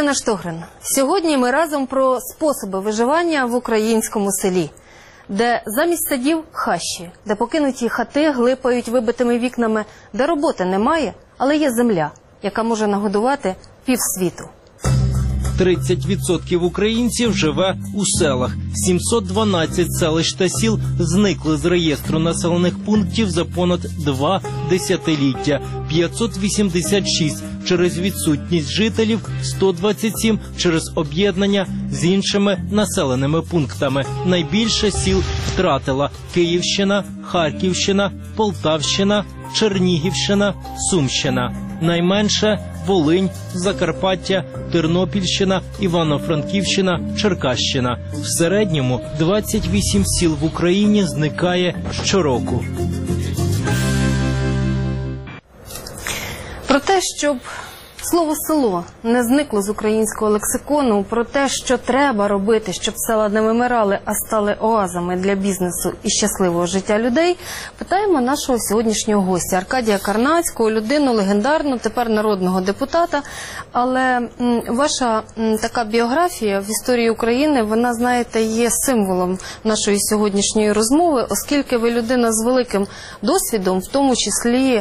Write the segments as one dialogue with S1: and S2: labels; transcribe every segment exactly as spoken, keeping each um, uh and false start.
S1: Ірина Штогрин. Сьогодні ми разом про способи виживання в українському селі, де замість садів – хащі, де покинуті хати глипають вибитими вікнами, де роботи немає, але є земля, яка може нагодувати півсвіту.
S2: тридцять відсотків українців живе у селах. сімсот дванадцять селищ та сіл зникли з реєстру населених пунктів за понад два десятиліття. п'ятсот вісімдесят шість через відсутність жителів, сто двадцять сім через об'єднання з іншими населеними пунктами. Найбільше сіл втратила Київщина, Харківщина, Полтавщина, Чернігівщина, Сумщина. Найменше – Волинь, Закарпаття, Тернопільщина, Івано-Франківщина, Черкащина. В середньому двадцять вісім сіл в Україні зникає щороку.
S1: Про те, щоб слово «село» не зникло з українського лексикону, про те, що треба робити, щоб села не вимирали, а стали оазами для бізнесу і щасливого життя людей, питаємо нашого сьогоднішнього гостя Аркадія Карнацького, людину легендарну, тепер народного депутата. Але м, ваша м, така біографія в історії України, вона, знаєте, є символом нашої сьогоднішньої розмови, оскільки ви людина з великим досвідом, в тому числі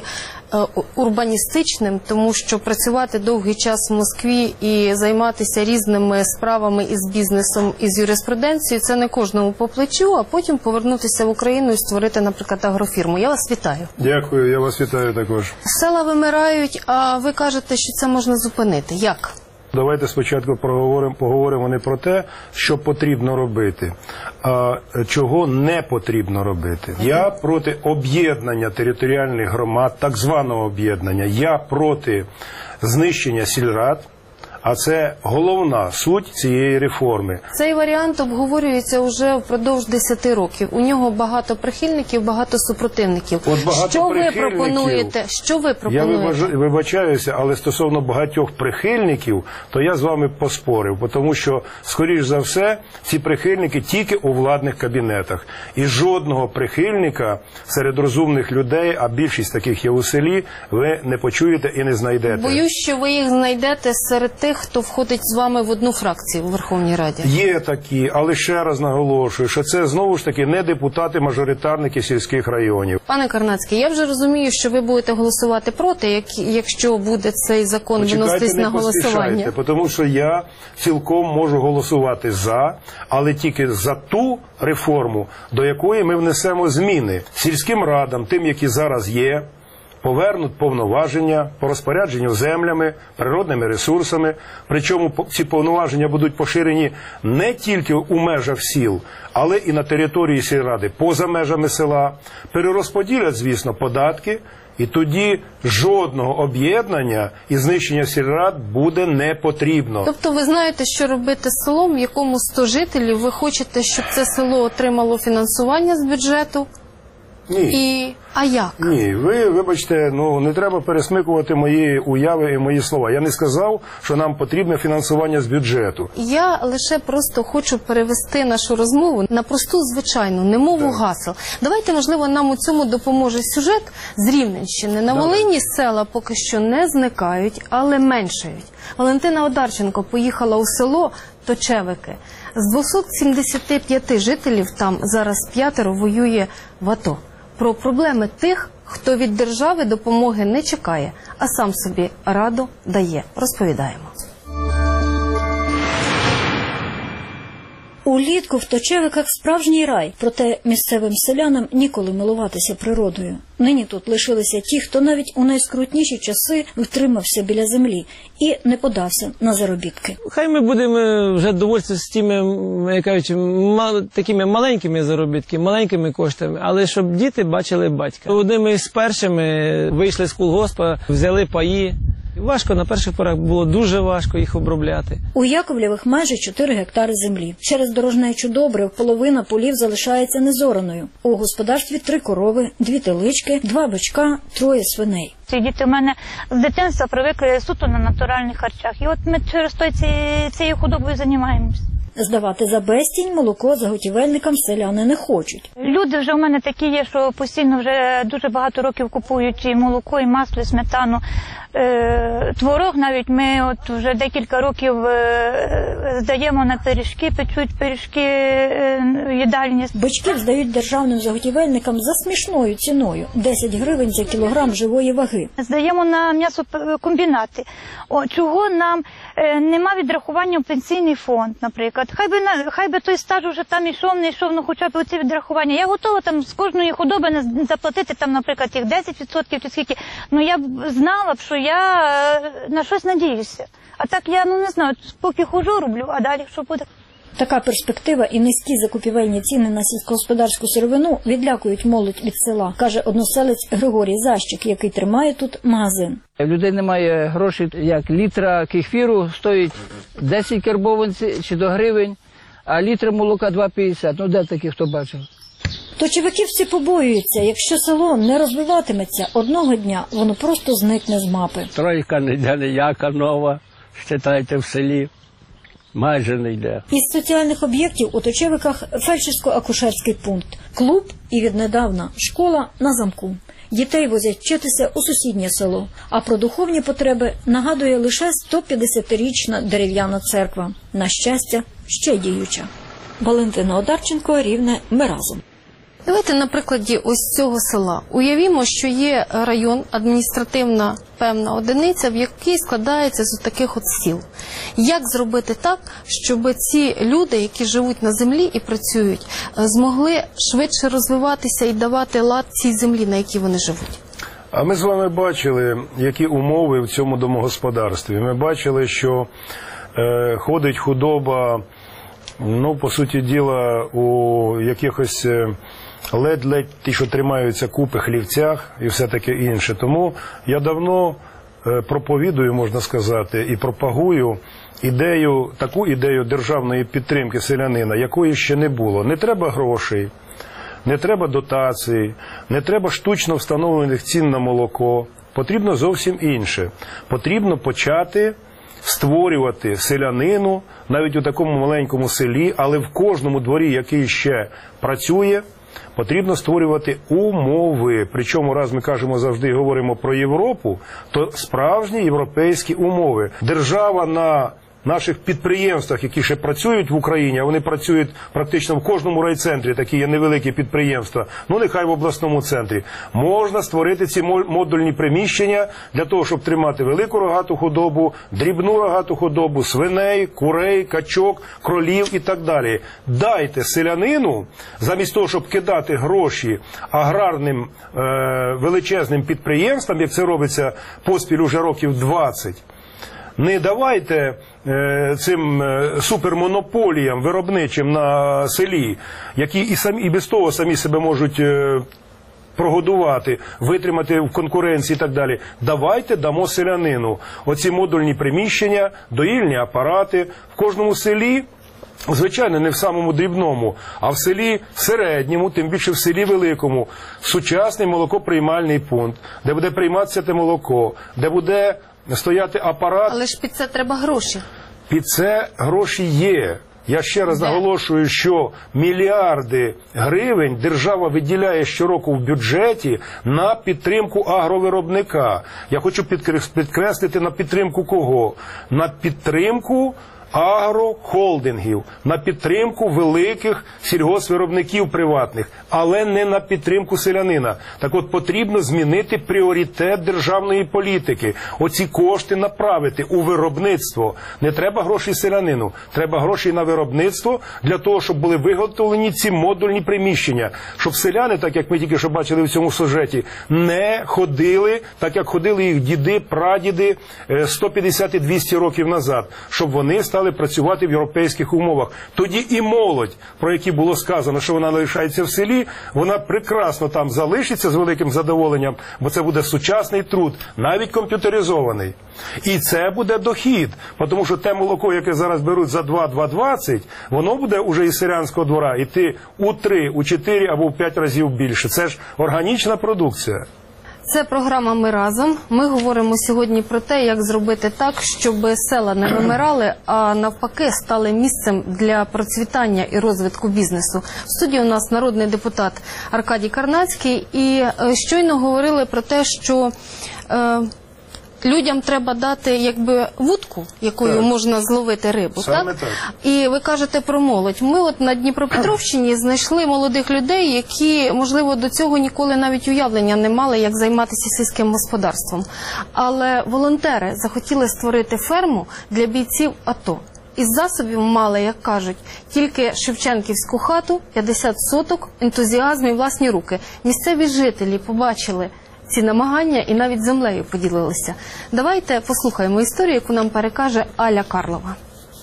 S1: урбаністичним, тому що працювати довгий час в Москві і займатися різними справами із бізнесом, із юриспруденцією, це не кожному по плечу, а потім повернутися в Україну і створити, наприклад, агрофірму. Я вас вітаю.
S3: Дякую, я вас вітаю також.
S1: Села вимирають, а ви кажете, що це можна зупинити. Як?
S3: Давайте спочатку поговоримо, поговоримо не про те, що потрібно робити, а чого не потрібно робити. Я проти об'єднання територіальних громад, так званого об'єднання. Я проти знищення сільрад, а це головна суть цієї реформи.
S1: Цей варіант обговорюється вже впродовж десяти років. У нього багато прихильників, багато супротивників.
S3: От багато
S1: що ви
S3: прихильників,
S1: пропонуєте? Що ви пропонуєте?
S3: Я вибачаюся, але стосовно багатьох прихильників, то я з вами поспорив, тому що, скоріш за все, ці прихильники тільки у владних кабінетах. І жодного прихильника серед розумних людей, а більшість таких є у селі, ви не почуєте і не знайдете.
S1: Боюсь, що ви їх знайдете серед тих, хто входить з вами в одну фракцію у Верховній Раді.
S3: Є такі, але ще раз наголошую, що це знову ж таки не депутати-мажоритарники сільських районів.
S1: Пане Карнацький, я вже розумію, що ви будете голосувати проти, як, якщо буде цей закон виноситись на голосування.
S3: Тому що я цілком можу голосувати за, але тільки за ту реформу, до якої ми внесемо зміни сільським радам, тим, які зараз є, повернуть повноваження по розпорядженню землями, природними ресурсами. Причому ці повноваження будуть поширені не тільки у межах сіл, але і на території сільради поза межами села. Перерозподілять, звісно, податки, і тоді жодного об'єднання і знищення сільрад буде не потрібно.
S1: Тобто ви знаєте, що робити з селом, в якому сто жителів, ви хочете, щоб це село отримало фінансування з бюджету?
S3: Ні.
S1: І... А як?
S3: Ні, ви, вибачте, ну, не треба пересмикувати мої уяви і мої слова. Я не сказав, що нам потрібне фінансування з бюджету.
S1: Я лише просто хочу перевести нашу розмову на просту, звичайну, немову
S3: Так.
S1: гасел. Давайте, можливо, нам у цьому допоможе сюжет з Рівненщини. На
S3: Давай.
S1: Волині села поки що не зникають, але меншають. Валентина Одарченко поїхала у село Точевики. З двохсот сімдесяти п'яти жителів там зараз п'ятеро воює в АТО. Про проблеми тих, хто від держави допомоги не чекає, а сам собі раду дає. Розповідаємо.
S4: Улітку в Точевиках справжній рай, проте місцевим селянам ніколи милуватися природою. Нині тут лишилися ті, хто навіть у найскрутніші часи втримався біля землі і не подався на заробітки.
S5: Хай ми будемо вже довольствуватися з тими, як кажуть, мал, такими маленькими заробітками, маленькими коштами, але щоб діти бачили батька. Одними з першими вийшли з колгоспа, взяли паї. Важко, на перших порах було дуже важко їх обробляти.
S4: У Яковлєвих майже чотири гектари землі. Через дорожнечу добрив половина полів залишається незораною. У господарстві три корови, дві телички, два бичка, троє свиней.
S6: Ці діти в мене з дитинства привикли суто на натуральних харчах. І от ми через той цією худобою займаємося.
S4: Здавати за безцінь молоко заготівельникам селяни не хочуть.
S6: Люди вже у мене такі є, що постійно вже дуже багато років купують і молоко, і масло, і сметану. Е, творог навіть ми от вже декілька років е, здаємо на пиріжки, печуть пиріжки е, їдальні.
S4: Бичків здають державним заготівельникам за смішною ціною – десять гривень за кілограм живої ваги.
S6: Здаємо на м'ясокомбінати. О, чого нам е, нема відрахування в пенсійний фонд, наприклад. Хай би, на, хай би той стаж вже там йшов, не йшов, ну хоча б оці відрахування. Я готова там з кожної худоби не заплатити, там, наприклад, їх десять відсотків чи скільки. Ну я б знала б, що я е, на щось надіюся. А так я, ну не знаю, поки хожу, роблю, а далі що буде?
S4: Така перспектива і низькі закупівельні ціни на сільськогосподарську сировину відлякують молодь від села, каже односелець Григорій Защик, який тримає тут магазин.
S7: У людей немає грошей, як літра кефіру стоїть десять карбованців чи до гривень, а літра молока два п'ятдесят. Ну де такі, хто бачив?
S4: Точовиківці побоюються, якщо село не розвиватиметься, одного дня воно просто зникне з мапи.
S8: Тройка не йде, ніяка нова, считайте, в селі. Майже не йде.
S4: Із соціальних об'єктів у Точевиках фельдшерсько-акушерський пункт, клуб і віднедавна школа на замку. Дітей возять вчитися у сусіднє село, а про духовні потреби нагадує лише сто п'ятдесятирічна дерев'яна церква. На щастя, ще діюча. Валентина Одарченко, Рівне, ми разом.
S1: Давайте на прикладі ось цього села. Уявімо, що є район, адміністративна певна одиниця, в якій складається з таких от сіл. Як зробити так, щоб ці люди, які живуть на землі і працюють, змогли швидше розвиватися і давати лад цій землі, на якій вони живуть?
S3: А ми з вами бачили, які умови в цьому домогосподарстві. Ми бачили, що е, ходить худоба, ну, по суті діла, у якихось ледь-ледь ті, що тримаються купи, хлівцях і все таке інше. Тому я давно проповідую, можна сказати, і пропагую ідею, таку ідею державної підтримки селянина, якої ще не було. Не треба грошей, не треба дотацій, не треба штучно встановлених цін на молоко. Потрібно зовсім інше. Потрібно почати створювати селянину, навіть у такому маленькому селі, але в кожному дворі, який ще працює, потрібно створювати умови. Причому, раз ми кажемо завжди і говоримо про Європу, то справжні європейські умови. Держава на наших підприємствах, які ще працюють в Україні, а вони працюють практично в кожному райцентрі, такі є невеликі підприємства, ну нехай в обласному центрі, можна створити ці модульні приміщення для того, щоб тримати велику рогату худобу, дрібну рогату худобу, свиней, курей, качок, кролів і так далі. Дайте селянину, замість того, щоб кидати гроші аграрним е, величезним підприємствам, як це робиться поспіль уже років двадцять, не давайте е, цим е, супермонополіям виробничим на селі, які і самі і без того самі себе можуть е, прогодувати, витримати в конкуренції і так далі. Давайте дамо селянину оці модульні приміщення, доїльні апарати в кожному селі. Звичайно, не в самому дрібному, а в селі середньому, тим більше в селі великому, сучасний молокоприймальний пункт, де буде прийматися те молоко, де буде стояти апарат.
S1: Але ж під це треба гроші.
S3: Під це гроші є. Я ще раз наголошую, що мільярди гривень держава виділяє щороку в бюджеті на підтримку агровиробника. Я хочу підкреслити, на підтримку кого? На підтримку агрохолдингів, на підтримку великих сільгоспвиробників приватних, але не на підтримку селянина. Так от потрібно змінити пріоритет державної політики. Оці кошти направити у виробництво. Не треба грошей селянину, треба гроші на виробництво для того, щоб були виготовлені ці модульні приміщення. Щоб селяни, так як ми тільки що бачили в цьому сюжеті, не ходили, так як ходили їх діди, прадіди сто п'ятдесят і двісті років назад. Щоб вони стали працювати в європейських умовах. Тоді і молодь, про які було сказано, що вона лишається в селі, вона прекрасно там залишиться з великим задоволенням, бо це буде сучасний труд, навіть комп'ютеризований. І це буде дохід, тому що те молоко, яке зараз беруть за два-два двадцять, воно буде уже із селянського двора йти у три, у чотири або в п'ять разів більше. Це ж органічна продукція.
S1: Це програма «Ми разом». Ми говоримо сьогодні про те, як зробити так, щоб села не вимирали, а навпаки стали місцем для процвітання і розвитку бізнесу. В студії у нас народний депутат Аркадій Карнацький. І е, щойно говорили про те, що е, людям треба дати якби вудку, якою
S3: так.
S1: можна зловити рибу.
S3: Саме
S1: так?
S3: так.
S1: І ви кажете про молодь. Ми от на Дніпропетровщині знайшли молодих людей, які, можливо, до цього ніколи навіть уявлення не мали, як займатися сільським господарством. Але волонтери захотіли створити ферму для бійців АТО. Із засобів мали, як кажуть, тільки шевченківську хату, п'ятдесят соток, ентузіазм і власні руки. Місцеві жителі побачили ці намагання і навіть землею поділилися. Давайте послухаємо історію, яку нам перекаже Аля Карлова.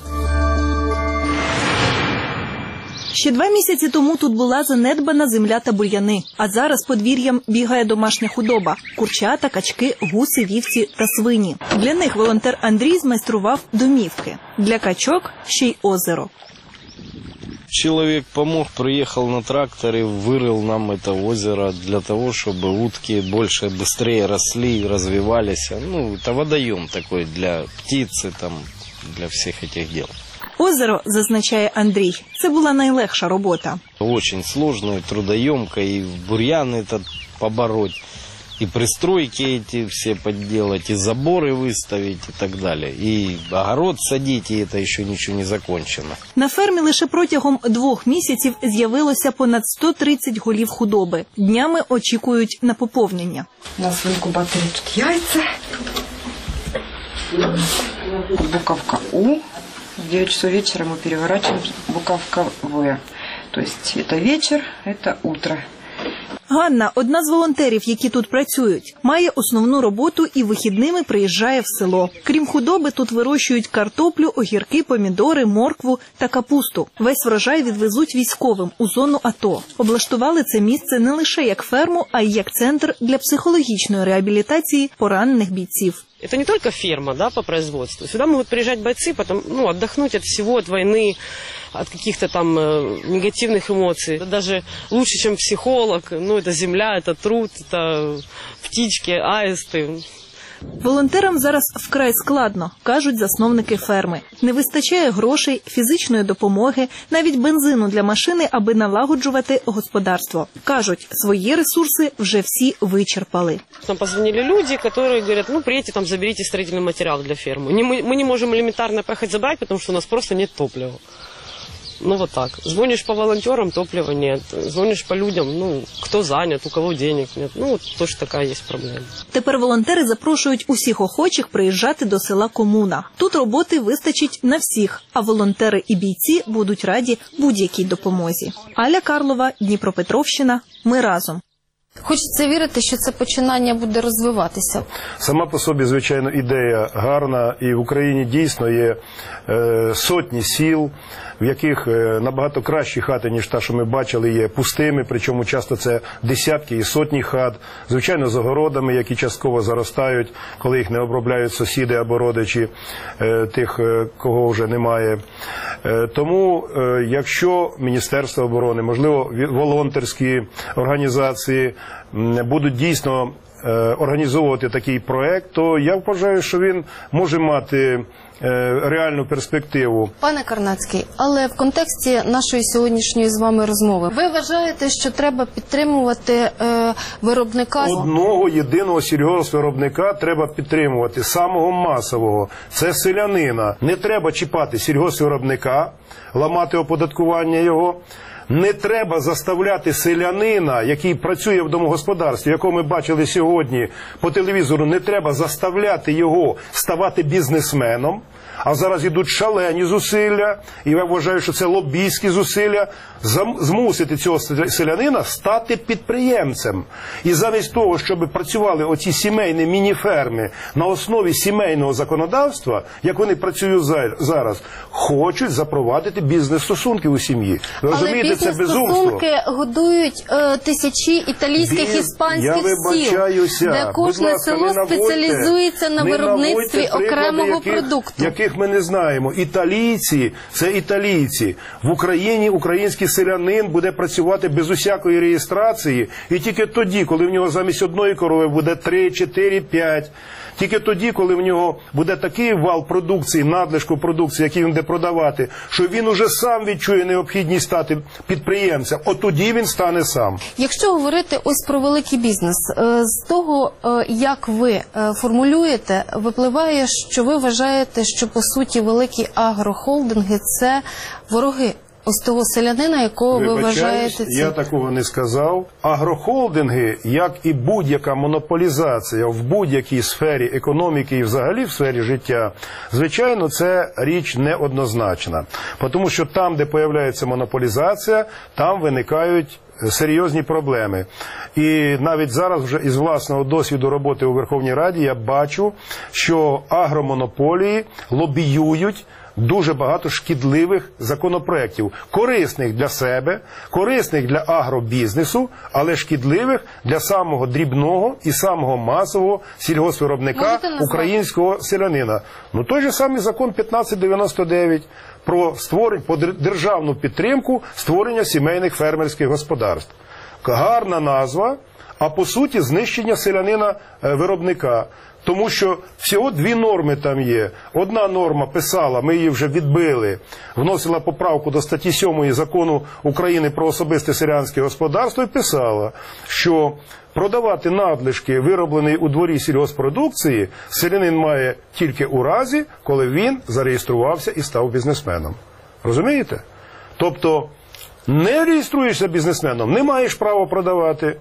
S9: Ще два місяці тому тут була занедбана земля та бур'яни, а зараз подвір'ям бігає домашня худоба – курчата, качки, гуси, вівці та свині. Для них волонтер Андрій змайстрував домівки. Для качок – ще й озеро.
S10: Человек помог, приехал на тракторе, вырыл нам это озеро для того, чтобы утки больше, быстрее росли, развивались. Ну, это водоем такой для птицы, там, для всех этих дел.
S9: Озеро, зазначає Андрій, це була найлегша робота.
S10: Очень сложно и трудоемко, и бурьян этот побороть, и пристройки эти все подделать, и заборы выставить, и так далее. И огород садить, и это еще ничего не закончено.
S9: На фермі лише протягом двох місяців з'явилося понад сто тридцять голів худоби. Днями очікують на поповнення.
S11: У нас в инкубаторе тут яйца. Буковка У. В девять часов вечера мы переворачиваем буковка В. То есть это вечер, это утро.
S9: Ганна – одна з волонтерів, які тут працюють. Має основну роботу і вихідними приїжджає в село. Крім худоби, тут вирощують картоплю, огірки, помідори, моркву та капусту. Весь врожай відвезуть військовим у зону АТО. Облаштували це місце не лише як ферму, а й як центр для психологічної реабілітації поранених бійців.
S12: Это не только ферма, да, по производству. Сюда могут приезжать бойцы, потом, ну, отдохнуть от всего, от войны, от каких-то там э, негативных эмоций. Это даже лучше, чем психолог. Ну, это земля, это труд, это птички, аисты.
S9: Волонтерам зараз вкрай складно, кажуть засновники ферми. Не вистачає грошей, фізичної допомоги, навіть бензину для машини, аби налагоджувати господарство. Кажуть, свої ресурси вже всі вичерпали.
S12: Нам позвонили люди, которые говорят, ну, приедьте, там, заберите строительный материал для фермы. Не, мы, мы не можем элементарно поехать забрать, потому что у нас просто нет топлива. Ну, вот так. Звонишь по волонтерам, топлива нет. Звонишь по людям, ну, кто занят, у кого денег нет. Ну, вот тоже такая есть проблема.
S9: Тепер волонтери запрошують усіх охочих приїжджати до села Комуна. Тут роботи вистачить на всіх, а волонтери і бійці будуть раді будь-якій допомозі. Аля Карлова, Дніпропетровщина. Ми разом.
S1: Хочеться вірити, що це починання буде розвиватися.
S3: Сама по собі, звичайно, ідея гарна, і в Україні дійсно є е, сотні сіл, в яких е, набагато кращі хати, ніж та, що ми бачили, є пустими, причому часто це десятки і сотні хат, звичайно, з огородами, які частково заростають, коли їх не обробляють сусіди або родичі е, тих, е, кого вже немає. Е, тому, е, якщо Міністерство оборони, можливо, волонтерські організації будуть дійсно е, організовувати такий проект, то я вважаю, що він може мати е, реальну перспективу.
S1: Пане Карнацький, але в контексті нашої сьогоднішньої з вами розмови, ви вважаєте, що треба підтримувати е, виробника?
S3: Одного єдиного сільгоспвиробника треба підтримувати, самого масового. Це селянина. Не треба чіпати сільгоспвиробника, ламати оподаткування його. Не треба заставляти селянина, який працює в домогосподарстві, якого ми бачили сьогодні по телевізору, не треба заставляти його ставати бізнесменом, а зараз йдуть шалені зусилля, і я вважаю, що це лобійські зусилля, змусити цього селянина стати підприємцем. І замість того, щоб працювали оці сімейні міні-ферми на основі сімейного законодавства, як вони працюють зараз, хочуть запровадити бізнес-стосунки у сім'ї. Ви розумієте, це безумство.
S1: стосунки годують е, тисячі італійських,
S3: Він-
S1: іспанських
S3: я
S1: сіл,
S3: вибачаюся.
S1: де
S3: Будь
S1: кожне
S3: ласка,
S1: село
S3: не наводьте-
S1: спеціалізується на
S3: не
S1: виробництві
S3: наводьте приклади,
S1: окремого
S3: яких,
S1: продукту.
S3: яких ми не знаємо. Італійці – це італійці. В Україні український селянин буде працювати без усякої реєстрації, і тільки тоді, коли в нього замість одної корови буде три, чотири, п'ять, тільки тоді, коли в нього буде такий вал продукції, надлишку продукції, який він буде продавати, що він уже сам відчує необхідність стати підприємцем, от тоді він стане сам.
S1: Якщо говорити ось про великий бізнес, е, з того, е, як ви е, формулюєте, випливає, що ви вважаєте, що по суті великі агрохолдинги – це вороги ось того селянина, якого ви
S3: Вибачаюсь,
S1: вважаєте ці...
S3: я такого не сказав. Агрохолдинги, як і будь-яка монополізація в будь-якій сфері економіки і взагалі в сфері життя, звичайно, це річ неоднозначна. Тому що там, де появляється монополізація, там виникають серйозні проблеми. І навіть зараз вже із власного досвіду роботи у Верховній Раді я бачу, що агромонополії лобіюють дуже багато шкідливих законопроєктів, корисних для себе, корисних для агробізнесу, але шкідливих для самого дрібного і самого масового сільгоспвиробника, українського селянина. Ну той же самий закон п'ятнадцять дев'яносто дев'ять про створення, про державну підтримку створення сімейних фермерських господарств. Гарна назва, а по суті знищення селянина-виробника. Тому що всього дві норми там є. Одна норма писала, ми її вже відбили, вносила поправку до статті сьомої Закону України про особисте селянське господарство і писала, що продавати надлишки, вироблені у дворі сільгоспродукції, селянин має тільки у разі, коли він зареєструвався і став бізнесменом. Розумієте? Тобто, не реєструєшся бізнесменом, не маєш права продавати,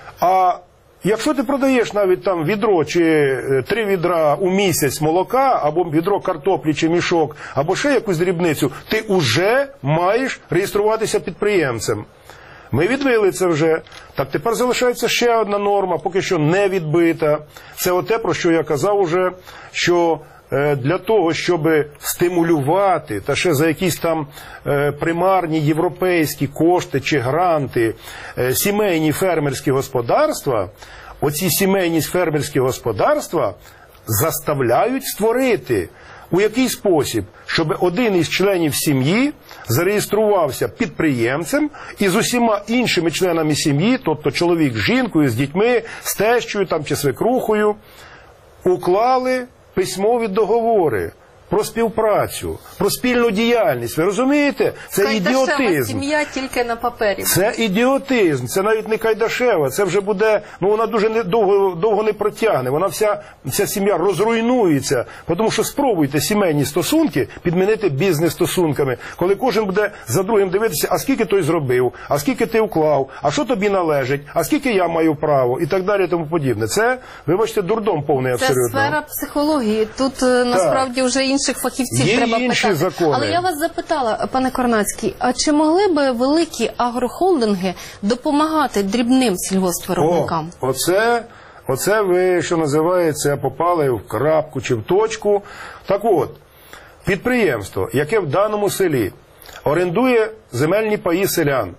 S3: а якщо ти продаєш навіть там відро чи три відра у місяць молока, або відро картоплі чи мішок, або ще якусь дрібницю, ти вже маєш реєструватися підприємцем. Ми відбили це вже. Так тепер залишається ще одна норма, поки що не відбита. Це оте, про що я казав уже, що для того, щоб стимулювати, та ще за якісь там примарні європейські кошти чи гранти, сімейні фермерські господарства, оці сімейні фермерські господарства заставляють створити у який спосіб, щоб один із членів сім'ї зареєструвався підприємцем і з усіма іншими членами сім'ї, тобто чоловік з жінкою, з дітьми, з тещою там, чи свекрухою, уклали письмові договори про співпрацю, про спільну діяльність. Ви розумієте? Це
S1: Кайдашева
S3: ідіотизм.
S1: сім'я тільки на папері.
S3: Це ідіотизм, це навіть не Кайдашева, це вже буде, ну вона дуже не, довго, довго не протягне, вона вся, вся сім'я розруйнується, тому що спробуйте сімейні стосунки підмінити бізнес-стосунками, коли кожен буде за другим дивитися, а скільки той зробив, а скільки ти вклав, а що тобі належить, а скільки я маю право, і так далі, і тому подібне. Це, вибачте, дурдом повний абсолютно.
S1: Це сфера психології, тут е, насправді вже інших фахівців
S3: Є
S1: треба
S3: інші
S1: питати.
S3: закони.
S1: Але я вас запитала, пане Корнацький, а чи могли би великі агрохолдинги допомагати дрібним сільгоспвиробникам?
S3: О, оце, оце ви, що називається, попали в крапку чи в точку. Так от, підприємство, яке в даному селі орендує земельні паї селян,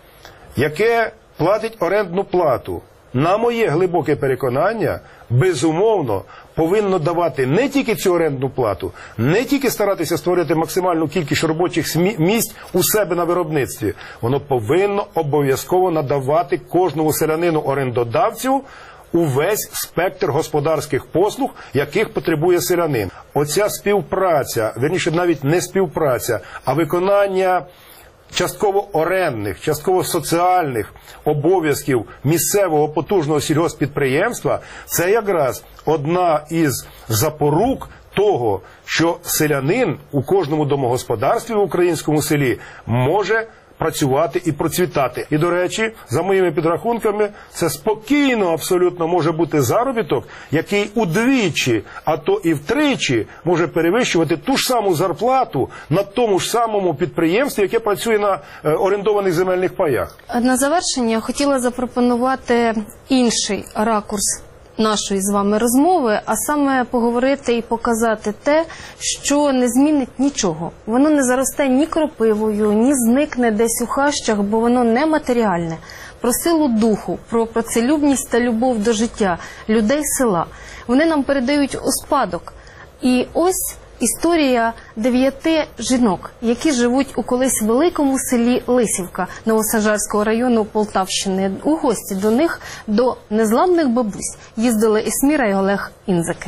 S3: яке платить орендну плату, на моє глибоке переконання, безумовно, повинно давати не тільки цю орендну плату, не тільки старатися створити максимальну кількість робочих місць у себе на виробництві. Воно повинно обов'язково надавати кожному селянину-орендодавцю увесь спектр господарських послуг, яких потребує селянин. Оця співпраця, верніше навіть не співпраця, а виконання частково орендних, частково соціальних обов'язків місцевого потужного сільгосппідприємства – це якраз одна із запорук того, що селянин у кожному домогосподарстві в українському селі може працювати і процвітати. І, до речі, за моїми підрахунками, це спокійно абсолютно може бути заробіток, який удвічі, а то і втричі може перевищувати ту ж саму зарплату на тому ж самому підприємстві, яке працює на е, орендованих земельних паях.
S1: На завершення хотіла запропонувати інший ракурс нашої з вами розмови, а саме поговорити і показати те, що не змінить нічого. Воно не заросте ні кропивою, ні зникне десь у хащах, бо воно нематеріальне. Про силу духу, про працелюбність та любов до життя людей села. Вони нам передають у спадок. І ось історія дев'яти жінок, які живуть у колись великому селі Лисівка Новосаджарського району Полтавщини. У гості до них, до незламних бабусь, їздили Есміра і Олег Інзики.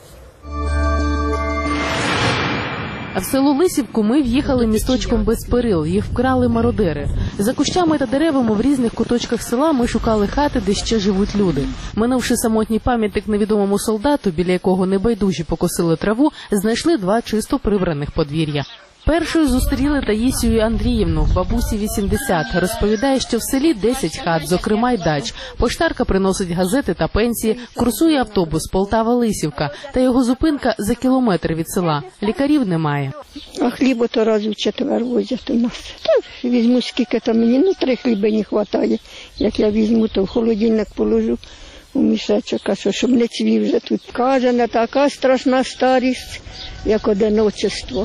S13: В село Лисівку ми в'їхали місточком без перил, їх вкрали мародери. За кущами та деревами в різних куточках села ми шукали хати, де ще живуть люди. Минувши самотній пам'ятник невідомому солдату, біля якого небайдужі покосили траву, знайшли два чисто прибраних подвір'я. Першою зустріли Таїсію Андріївну, бабусі вісімдесят. Розповідає, що в селі десять хат, зокрема й дач. Поштарка приносить газети та пенсії, курсує автобус Полтава-Лисівка, та його зупинка за кілометр від села. Лікарів немає.
S14: А хлібу то раз у четвер возять у нас. Та візьму скільки там мені, ну три хліби не вистачає. Як я візьму, то в холодильник положу у мішечок, а що, щоб не цвів вже тут. Каже, не така страшна старість, як одиночество.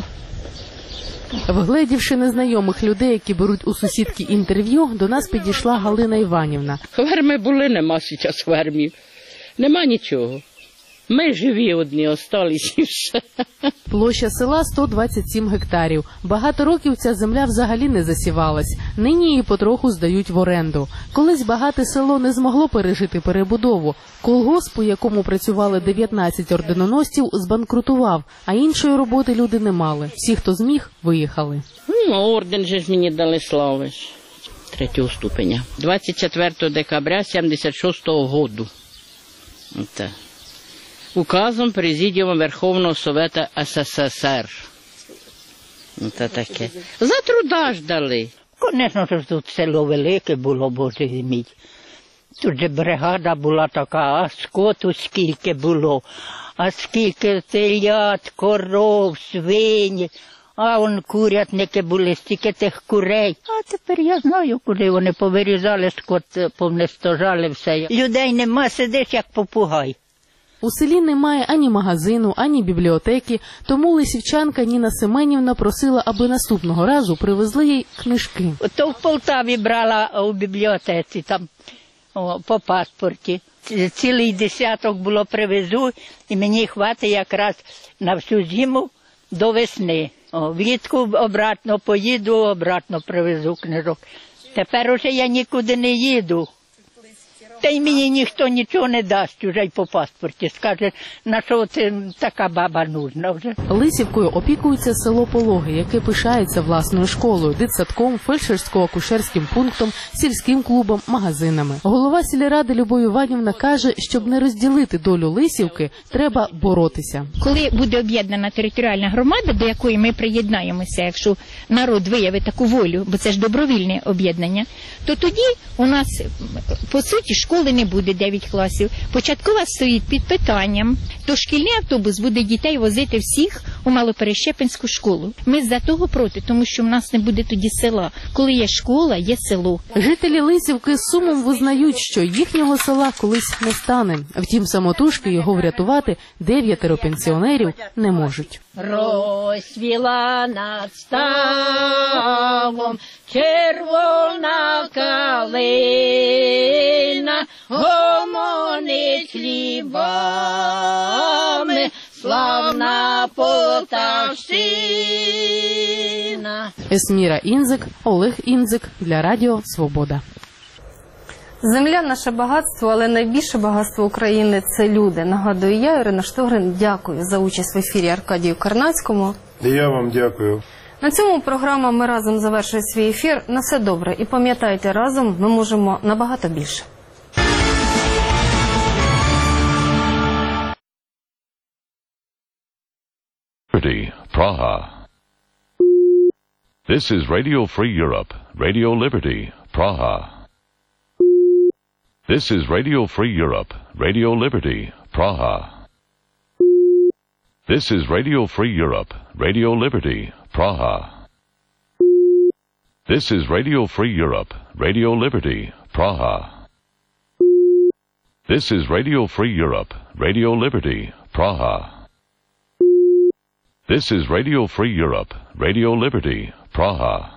S13: Вгледівши незнайомих людей, які беруть у сусідки інтерв'ю, до нас підійшла Галина Іванівна.
S15: Хверми були, нема зараз хвермів. Нема нічого. Ми живі одні, остались і все.
S13: Площа села сто двадцять сім гектарів. Багато років ця земля взагалі не засівалась. Нині її потроху здають в оренду. Колись багате село не змогло пережити перебудову. Колгосп, у якому працювали дев'ятнадцять орденоносців, збанкрутував, а іншої роботи люди не мали. Всі, хто зміг, виїхали.
S15: Ну, орден же ж мені дали слави третього ступеня. двадцять четвертого декабря сімдесят шостого году. Оце. Указом Президіума Верховного Совету СССР. Це таке. За труда ж дали.
S16: Звісно, що тут село велике було, Боже мій. Тут же бригада була така, а скоту скільки було, а скільки телят, коров, свині, а вон курятники були, стільки тих курей. А тепер я знаю, куди вони повирізали, скот повнестожали все. Людей нема, сидиш як попугай.
S13: У селі немає ані магазину, ані бібліотеки, тому лисівчанка Ніна Семенівна просила, аби наступного разу привезли їй книжки.
S16: То в Полтаві брала у бібліотеці, там о, по паспорті. Цілий десяток було привезу, і мені хватить якраз на всю зиму до весни. О, влітку обратно поїду, обратно привезу книжок. Тепер уже я нікуди не їду. Та й мені ніхто нічого не дасть уже й по паспорті. Скаже, на що це така баба нужна вже.
S13: Лисівкою опікується село Пологи, яке пишається власною школою, дитсадком, фельдшерсько-акушерським пунктом, сільським клубом, магазинами. Голова сільради Любов Іванівна каже, щоб не розділити долю Лисівки, треба боротися.
S17: Коли буде об'єднана територіальна громада, до якої ми приєднаємося, якщо народ виявить таку волю, бо це ж добровільне об'єднання, то тоді у нас, по суті, школи не буде дев'ять класів. Початкова стоїть під питанням, то шкільний автобус буде дітей возити всіх у Малоперещепинську школу. Ми за того проти, тому що в нас не буде тоді села. Коли є школа, є село.
S13: Жителі Лисівки з сумом визнають, що їхнього села колись не стане. Втім, самотужки його врятувати дев'ятеро пенсіонерів не можуть.
S18: Розцвіла над ставом червона калина, гомонить хлібами, славна Полтавщина.
S13: Есміра Інзик, Олег Інзик для Радіо Свобода.
S1: Земля – наше багатство, але найбільше багатство України – це люди. Нагадую я, Ірина Штогрин, дякую за участь в ефірі Аркадію Карнацькому.
S3: І я вам дякую.
S1: На цьому програма «Ми разом» завершує свій ефір. На все добре. І пам'ятайте, разом ми можемо набагато більше.
S19: Praha. This is Radio Free Europe, Radio Liberty, Praha. This is Radio Free Europe, Radio Liberty, Praha. This is Radio Free Europe, Radio Liberty, Praha. This is Radio Free Europe, Radio Liberty, Praha. This is Radio Free Europe, Radio Liberty, Praha. This is Radio Free Europe, Radio Liberty, Praha.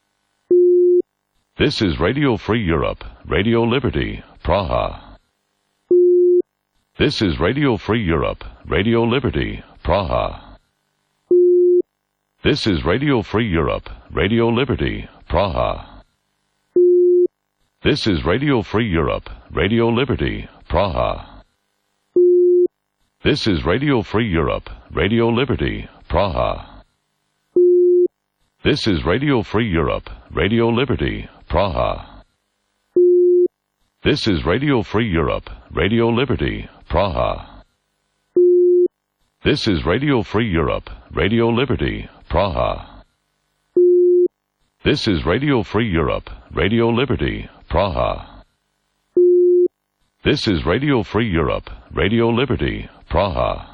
S19: This is Radio Free Europe, Radio Liberty, Praha. This is Radio Free Europe, Radio Liberty, Praha. This is Radio Free Europe, Radio Liberty, Praha. This is Radio Free Europe, Radio Liberty, Praha. This is Radio Free Europe, Radio Liberty, Praha. This is Radio Free Europe, Radio Liberty, Praha. This is Radio Free Europe, Radio Liberty, Praha. This is Radio Free Europe, Radio Liberty, Praha. This is Radio Free Europe, Radio Liberty, Praha. This is Radio Free Europe, Radio Liberty, Praha.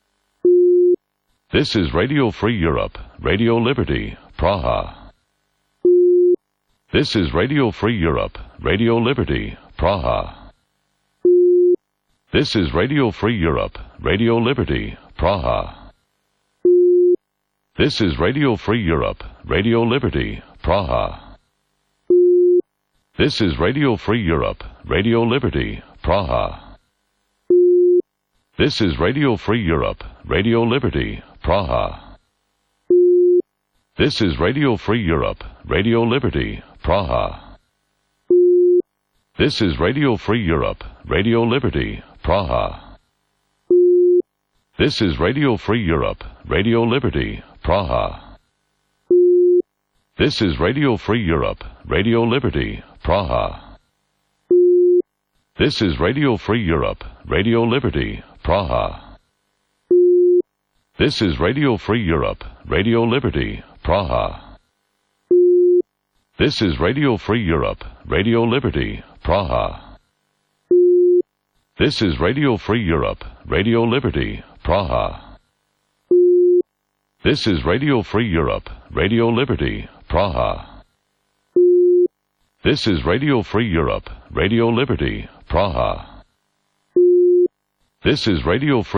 S19: This is Radio Free Europe, Radio Liberty, Praha. This is Radio Free Europe, Radio Liberty, Praha. This is Radio Free Europe, Radio Liberty, Praha. This is Radio Free Europe, Radio Liberty, Praha. This is Radio Free Europe, Radio Liberty, Praha. This is Radio Free Europe, Radio Liberty, Praha. This is Radio Free Europe, Radio Liberty, Praha. This is Radio Free Europe, Radio Liberty, Praha. This is Radio Free Europe, Radio Liberty, Praha. This is Radio Free Europe, Radio Liberty, Praha. This is Radio Free Europe, Radio Liberty, Praha. This is Radio Free Europe, Radio Liberty, Praha. This is Radio Free Europe, Radio Liberty, Praha. This is Radio Free Europe, Radio Liberty, Praha. This is Radio Free Europe, Radio Liberty, Praha. This is Radio Free Europe, Radio Liberty, Praha. This is Radio Free